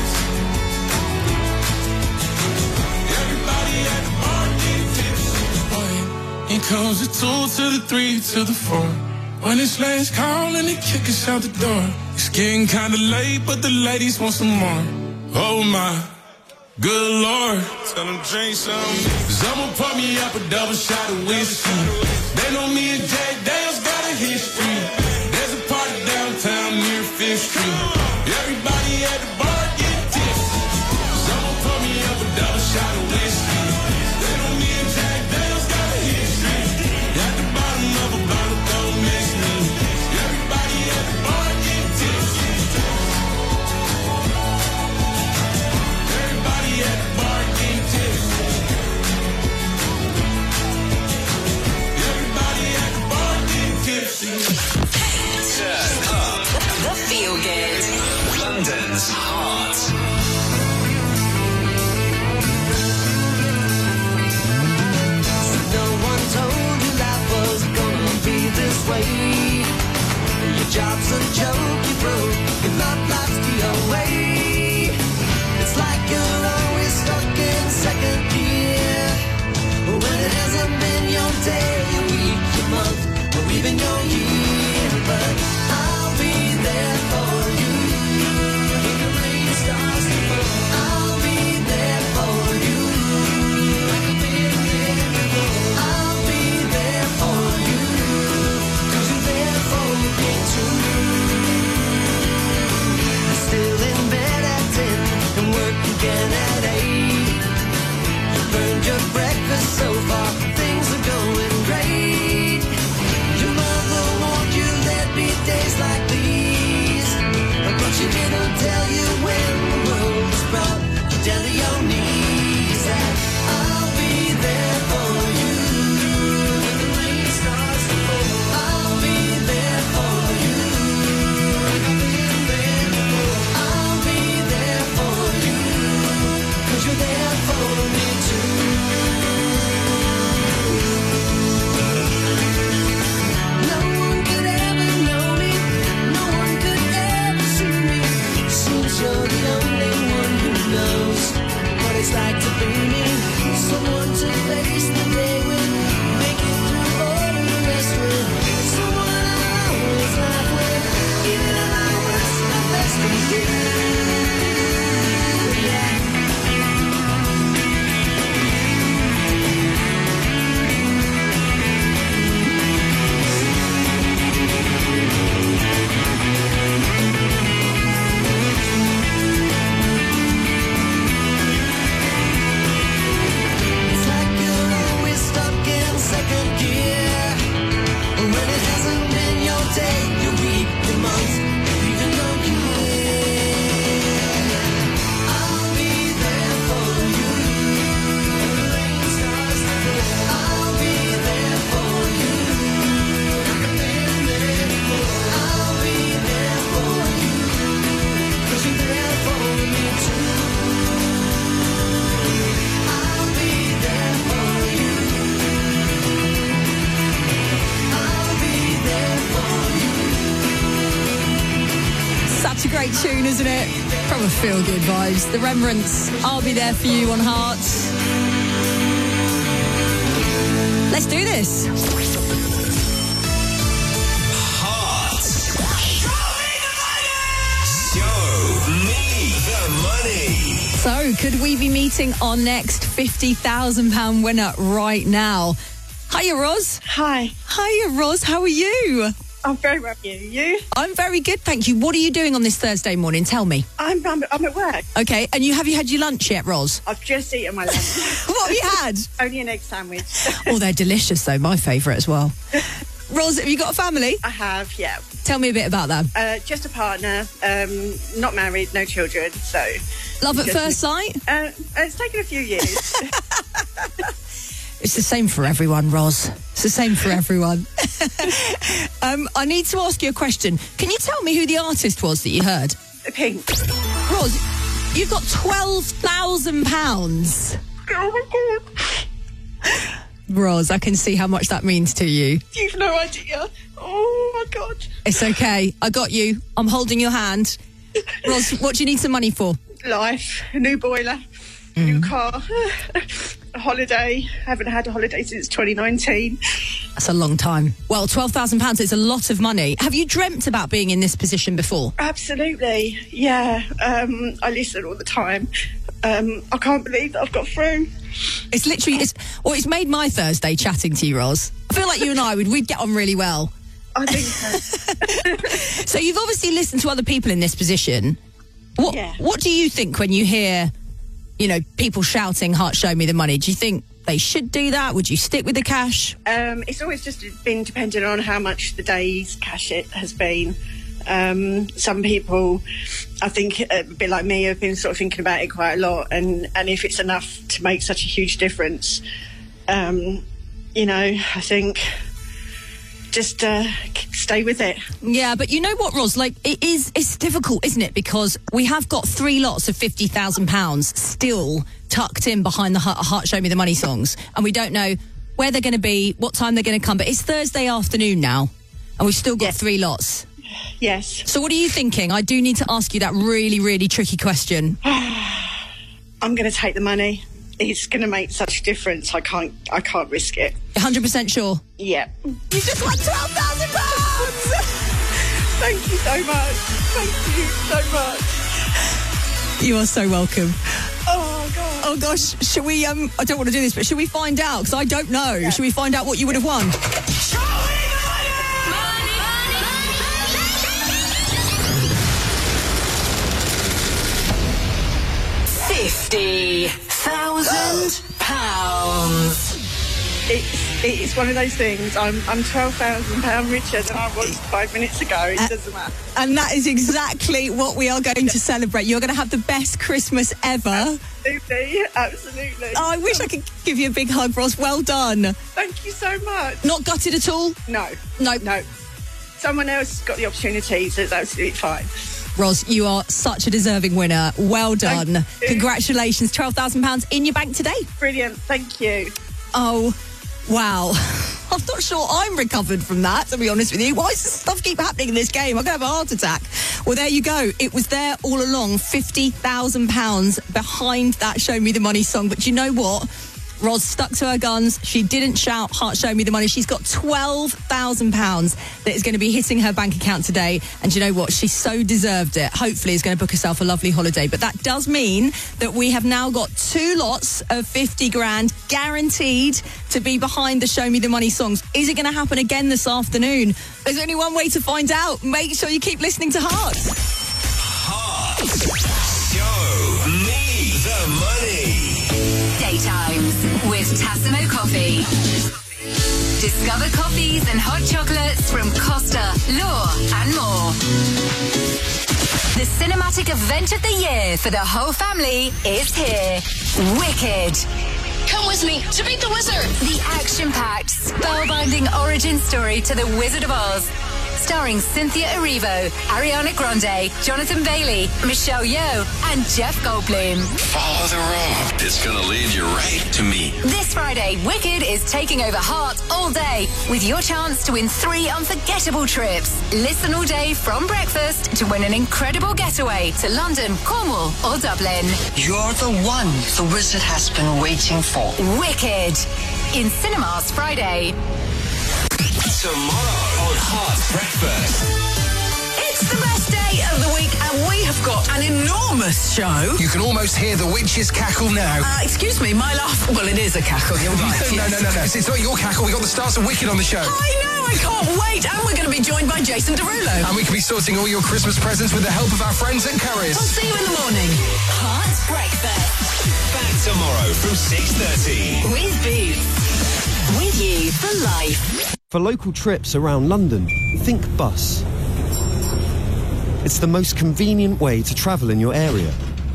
Everybody at the bar getting tipsy. Here comes the 2 to the 3 to the 4. When it's last call and they kick us out the door. It's getting kinda late, but the ladies want some more. Oh my, good Lord. Tell them drink some. Someone pour me up a double shot of whiskey. They know me and Jack Daniels got a history. There's a party downtown near 5th Street. Everybody at the bar getting tipsy. Someone pour me up a double shot of whiskey. They know me and Jack Daniels got a history. At the bottom of a bottle, don't miss me. Everybody at the bar getting tipsy. Everybody at the bar getting tipsy. Everybody at the bar getting tipsy. Turn up The Feel Good. London's great tune, isn't it? Proper feel-good vibes. The Rembrandts, I'll Be There For You on Hearts. Let's do this. Hearts. Show me the money. So, could we be meeting our next £50,000 winner right now? Hiya, Roz. Hi. Hiya, Roz. How are you? I'm very well. You? I'm very good, thank you. What are you doing on this Thursday morning? Tell me. I'm at work. Okay, and have you had your lunch yet, Roz? I've just eaten my lunch. What have you had? Only an egg sandwich. Oh, they're delicious, though. My favourite as well. Roz, have you got a family? I have, yeah. Tell me a bit about them. Just a partner, not married, no children, so... Love at first sight? It's taken a few years. It's the same for everyone, Roz. It's the same for everyone. I need to ask you a question. Can you tell me who the artist was that you heard? Pink. Roz, you've got £12,000. Oh, my God. Roz, I can see how much that means to you. You've no idea. Oh, my God. It's okay. I got you. I'm holding your hand. Roz, what do you need some money for? Life, a new boiler, new car, a holiday. Haven't had a holiday since 2019. That's a long time. Well, £12,000 is a lot of money. Have you dreamt about being in this position before? Absolutely, yeah. I listen all the time. I can't believe that I've got through. It's literally, it's made my Thursday chatting to you, Roz. I feel like you and I we'd get on really well. I think so. So you've obviously listened to other people in this position. What do you think when you hear, people shouting, "Heart, show me the money"? Do you think they should do that? Would you stick with the cash? It's always just been dependent on how much the day's cash it has been. Some people, I think, a bit like me, have been sort of thinking about it quite a lot. And if it's enough to make such a huge difference, I think... just stay with it. Yeah, but you know what, Roz? It's difficult, isn't it? Because we have got 3 lots of £50,000 still tucked in behind the Heart Show Me the Money songs. And we don't know where they're going to be, what time they're going to come. But it's Thursday afternoon now, and we've still got 3 lots. Yes. So what are you thinking? I do need to ask you that really, really tricky question. I'm going to take the money. It's going to make such a difference. I can't risk it. 100% sure? Yeah. You just won £12,000! Thank you so much. Thank you so much. You are so welcome. Oh, God. Oh, gosh. Shall we, I don't want to do this, but shall we find out? Because I don't know. Yeah. Shall we find out what you would have won? £50,000. It's one of those things. I'm £12,000 richer than I was 5 minutes ago. It doesn't matter. And that is exactly what we are going to celebrate. You're going to have the best Christmas ever. Absolutely. Oh, I wish I could give you a big hug, Roz. Well done. Thank you so much. Not gutted at all? No. Someone else got the opportunity, so it's absolutely fine. Roz, you are such a deserving winner. Well done. Congratulations. £12,000 in your bank today. Brilliant. Thank you. Oh, wow. I'm not sure I'm recovered from that, to be honest with you. Why does this stuff keep happening in this game? I'm going to have a heart attack. Well, there you go. It was there all along. £50,000 behind that Show Me the Money song. But you know what? Roz stuck to her guns. She didn't shout, "Heart, show me the money." She's got £12,000 that is going to be hitting her bank account today. And you know what? She so deserved it. Hopefully, is going to book herself a lovely holiday. But that does mean that we have now got 2 lots of 50 grand guaranteed to be behind the Show Me the Money songs. Is it going to happen again this afternoon? There's only one way to find out. Make sure you keep listening to Hearts. Hearts. Show me the money. Daytimes with Tassimo Coffee. Discover coffees and hot chocolates from Costa, Law and more. The cinematic event of the year for the whole family is here. Wicked. Come with me to meet the wizard. The action-packed, spellbinding origin story to the Wizard of Oz. Starring Cynthia Erivo, Ariana Grande, Jonathan Bailey, Michelle Yeoh, and Jeff Goldblum. Follow the road. It's gonna lead you right to me. This Friday, Wicked is taking over Heart all day with your chance to win 3 unforgettable trips. Listen all day from breakfast to win an incredible getaway to London, Cornwall, or Dublin. You're the one the wizard has been waiting for. Wicked. In cinemas Friday. Tomorrow on Heart Breakfast. It's the best day of the week and we have got an enormous show. You can almost hear the witches cackle now. Excuse me, my laugh. Well, it is a cackle, you're right. No. It's not your cackle. We got the stars of Wicked on the show. I know, I can't wait. And we're going to be joined by Jason Derulo. And we can be sorting all your Christmas presents with the help of our friends at Currys. We'll see you in the morning. Heart Breakfast. Back tomorrow from 6:30. With Boots. With you for life. For local trips around London, think bus. It's the most convenient way to travel in your area.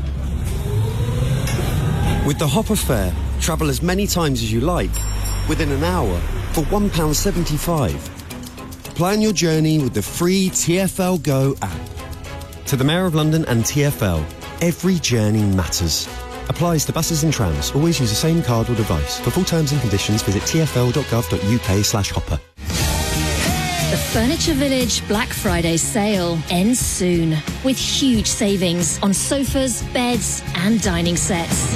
With the Hopper fare, travel as many times as you like, within an hour, for £1.75. Plan your journey with the free TfL Go app. To the Mayor of London and TfL, every journey matters. Applies to buses and trams. Always use the same card or device. For full terms and conditions, visit tfl.gov.uk/hopper. The Furniture Village Black Friday sale ends soon with huge savings on sofas, beds and dining sets.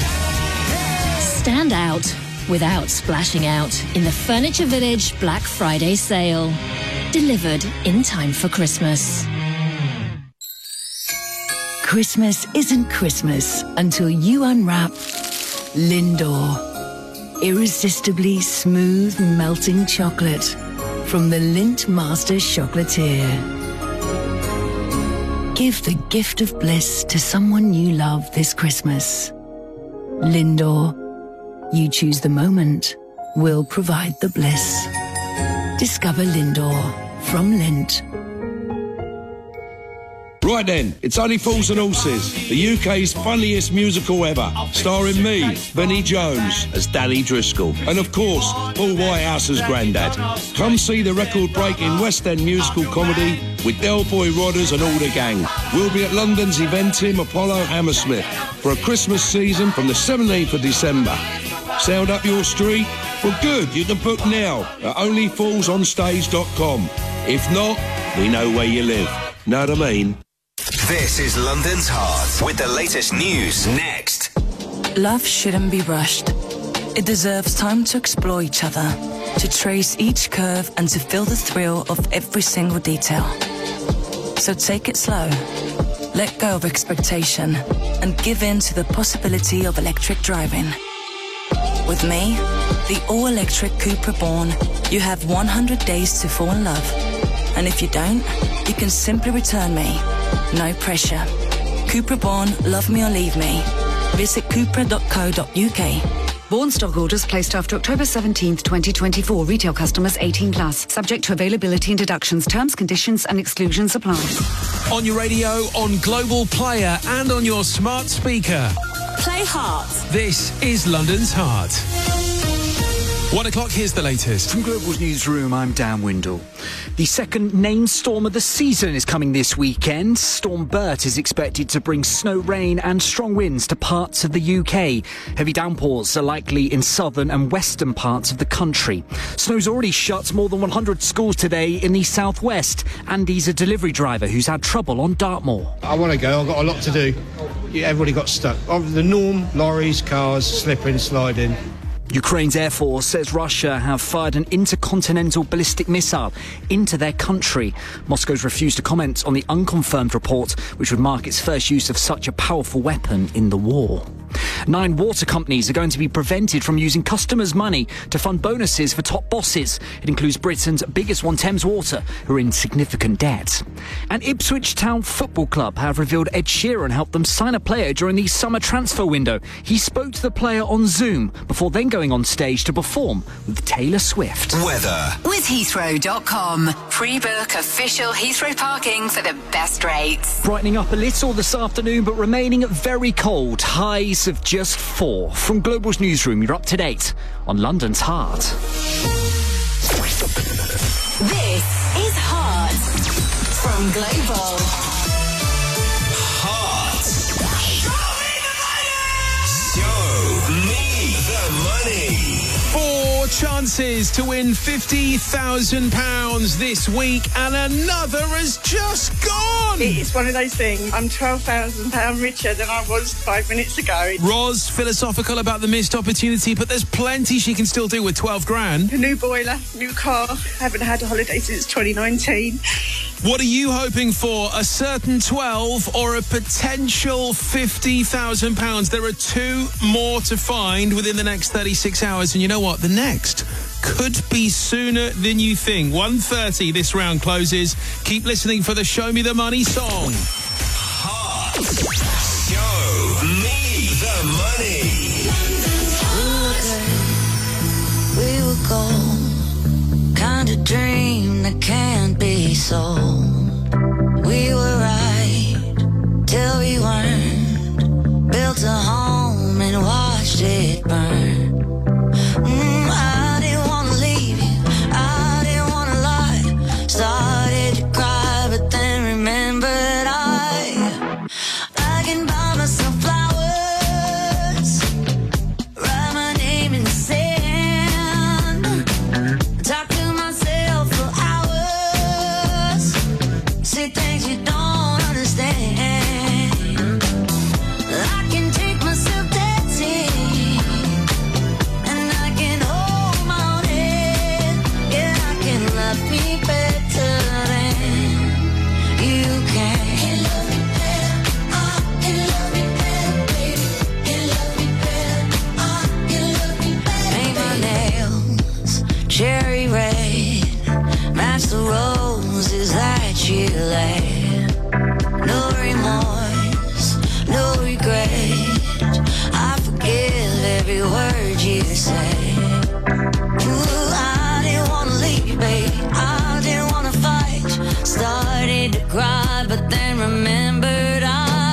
Stand out without splashing out in the Furniture Village Black Friday sale. Delivered in time for Christmas. Christmas isn't Christmas until you unwrap Lindor. Irresistibly smooth, melting chocolate from the Lindt Master Chocolatier. Give the gift of bliss to someone you love this Christmas. Lindor. You choose the moment, we'll provide the bliss. Discover Lindor from Lindt. Right then, it's Only Fools and Horses, the UK's funniest musical ever, starring me, Vinnie Jones, as Danny Driscoll, and of course, Paul Whitehouse as Grandad. Come see the record-breaking West End musical comedy with Del Boy Rodders and all the gang. We'll be at London's Eventim Apollo Hammersmith for a Christmas season from the 17th of December. Sound up your street? Well, good, you can book now at onlyfoolsonstage.com. If not, we know where you live. Know what I mean? This is London's Heart with the latest news next. Love shouldn't be rushed. It deserves time to explore each other, to trace each curve and to feel the thrill of every single detail. So take it slow. Let go of expectation and give in to the possibility of electric driving. With me, the all-electric Cupra Born, you have 100 days to fall in love. And if you don't, you can simply return me. No pressure. Cupra Born, love me or leave me. Visit cupra.co.uk. Born stock orders placed after October 17th, 2024. Retail customers 18+. Subject to availability and deductions. Terms, conditions and exclusions apply. On your radio, on Global Player and on your smart speaker. Play Heart. This is London's Heart. 1 o'clock, here's the latest. From Global's newsroom, I'm Dan Windle. The second named storm of the season is coming this weekend. Storm Bert is expected to bring snow, rain and strong winds to parts of the UK. Heavy downpours are likely in southern and western parts of the country. Snow's already shut more than 100 schools today in the southwest. Andy's a delivery driver who's had trouble on Dartmoor. I want to go, I've got a lot to do. Yeah, everybody got stuck. The norm, lorries, cars, slipping, sliding. Ukraine's Air Force says Russia have fired an intercontinental ballistic missile into their country. Moscow's refused to comment on the unconfirmed report, which would mark its first use of such a powerful weapon in the war. 9 water companies are going to be prevented from using customers' money to fund bonuses for top bosses. It includes Britain's biggest one, Thames Water, who are in significant debt. And Ipswich Town Football Club have revealed Ed Sheeran helped them sign a player during the summer transfer window. He spoke to the player on Zoom before then going on stage to perform with Taylor Swift. Weather. With Heathrow.com. Pre-book official Heathrow parking for the best rates. Brightening up a little this afternoon, but remaining very cold. Highs of just 4. From Global's newsroom, you're up to date on London's Heart. This is Heart. from Global. Hot. Show me the money. 4 chances to win £50,000 this week, and another has just gone. It's one of those things. I'm £12,000 richer than I was 5 minutes ago. Ros, philosophical about the missed opportunity, but there's plenty she can still do with 12 grand. A new boiler, new car. Haven't had a holiday since 2019. What are you hoping for? A certain 12 or a potential £50,000? There are 2 more to find within the next 36 hours. And you know what? The next could be sooner than you think. 1:30 this round closes. Keep listening for the Show Me the Money song. Hot. Show me the money. We were gold, kind of dream that can't be sold. We were right till we weren't. Built a home and watched it burn. I didn't want to leave you, I didn't want to lie. Started to cry, but then remembered I can buy myself flowers, write my name in the sand, talk to myself for hours, say things you don't understand. I can take myself dancing, and I can hold my own head. Yeah, I can love me better than you can. Can love me better, can love me better, baby. Can love me better, can love me better. Paint my nails cherry red, match the roses that you laid. No remorse, no regret. I forgive every word you say. Ooh, I didn't want to leave you, babe. I didn't want to fight. Started to cry, but then remembered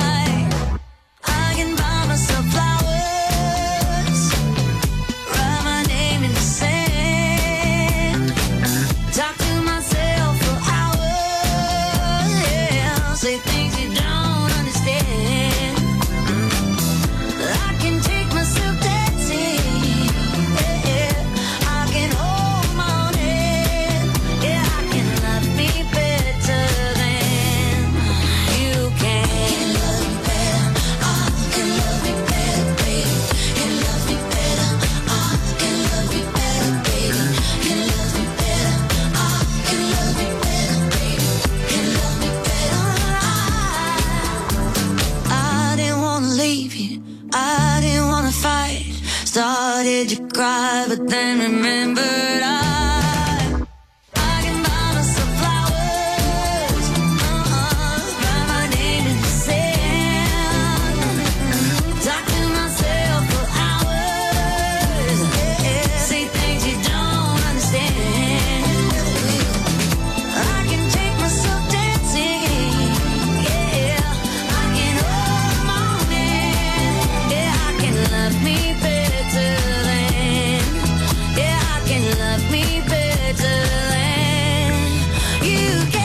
I can buy myself flowers, write my name in the sand, talk to myself for hours, yeah, say things you don't understand. I can take myself dancing, yeah, I can hold my own head, yeah, I can love me better than you can. Can love me better, can love me better, baby. Can love me better, can love me better, baby. Can love me better, can love me better, baby. Can love me better. I didn't want to leave you, I didn't want to fight. Started to cry, but then remembered I can buy myself flowers, write my name in the sand, talk to myself for hours, yeah, say things you don't understand. I can take myself dancing, yeah, I can hold my own hand, yeah, I can love me better than, yeah, I can love me better than you can.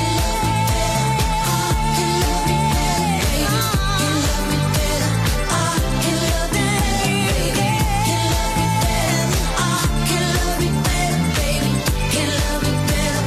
Can love me better, baby. Can love me better, can love me better, can love me better, baby. Can love me better.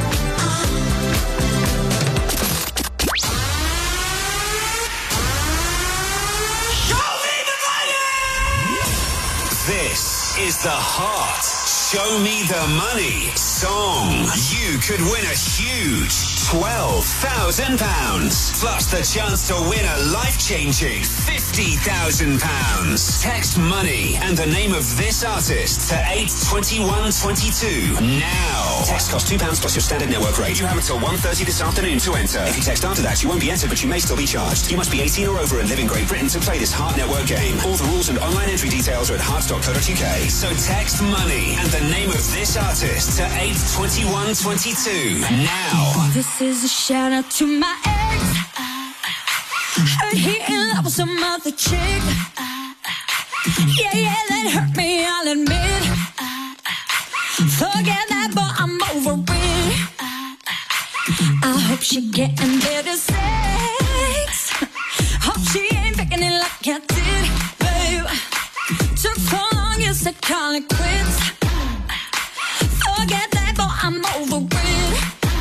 This is the Hot Show Me the Money song. You could win a huge £12,000, plus the chance to win a life-changing £50,000. Text money and the name of this artist to 82122 now. Text costs £2 plus your standard network rate. You have until 1:30 this afternoon to enter. If you text after that, you won't be entered, but you may still be charged. You must be 18 or over and live in Great Britain to play this Heart Network game. All the rules and online entry details are at hearts.co.uk. So text money and the name of this artist to 82122 now. This is a shout out to my ex. Heard he in love with some other chick. Yeah, that hurt me, I'll admit. Forget that, but I'm over it. I hope Hope she getting better sex. Hope she ain't picking it like I did, babe. Took so long, you said call it quits. Forget that, but I'm over it.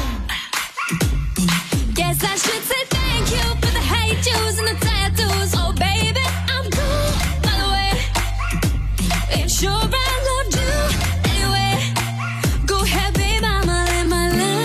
Guess I should say thank you for the hate yous and the tattoos. Oh, baby, I'm cool, by the way. It's sure I loved you anyway. Go ahead, babe, I'ma live my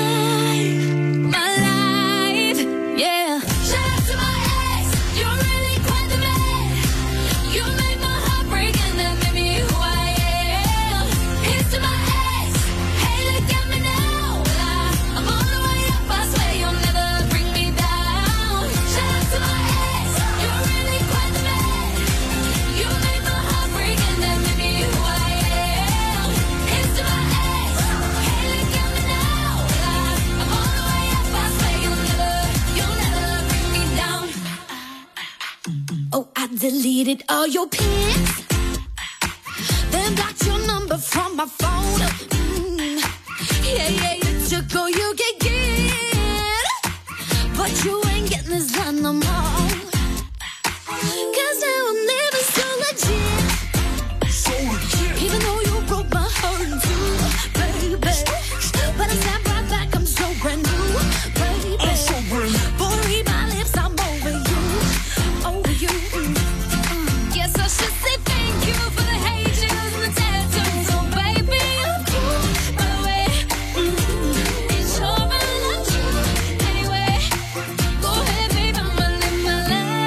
life, yeah. Shout out to my ex, you're really quite the man. You made my heart break and then made me who I am. Here's to my ex, hey, look at me now. I'm all the way up, I swear you'll never bring me down. Shout out to my ex, you're really quite the man. You made my heart break and then made me who I am. Here's to my ex, hey, look at me now. I'm all the way up, I swear you'll never bring me down. Oh, I deleted all your pics, then blocked your number from my phone. Yeah, you took all you could get, but you ain't getting this done no more. 'Cause now I'm living so legit, even though you broke my heart too, baby. But I snap right back, I'm so brand new, baby. Boy, read my lips, I'm over you, over you. Yes, I should say thank you for the hate yous and the tattoos. Oh, baby, I'm cool, by the way. It's sure I loved you anyway. Go ahead, babe, I'ma live my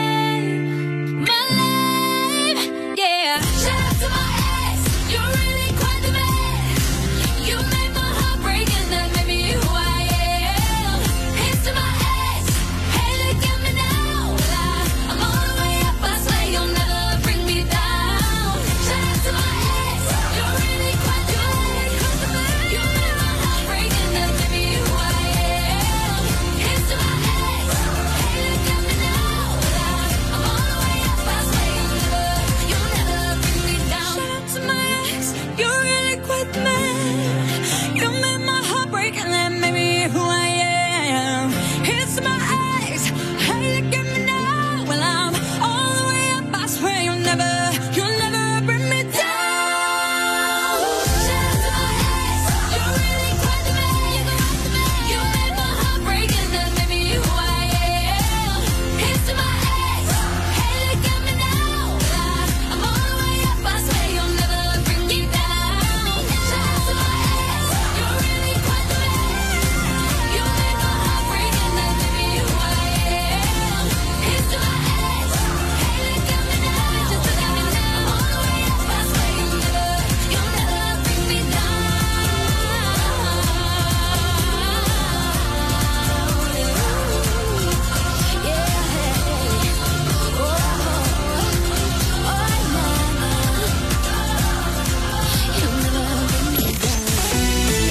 life, yeah. Shout out to my ex, you're really quite the man. You made my heart break and then made me who I am. Here's to my ex, hey, look at me now. I'm all the way up, I swear you'll never bring me down. Shout out to my ex, you're really quite the man. You made my heart break and then made me who I am. Here's to my ex, hey, look at me now. I'm all the way up, I swear you'll never bring me down. Shout out to my ex, you're really quite the man. You made my heart break and then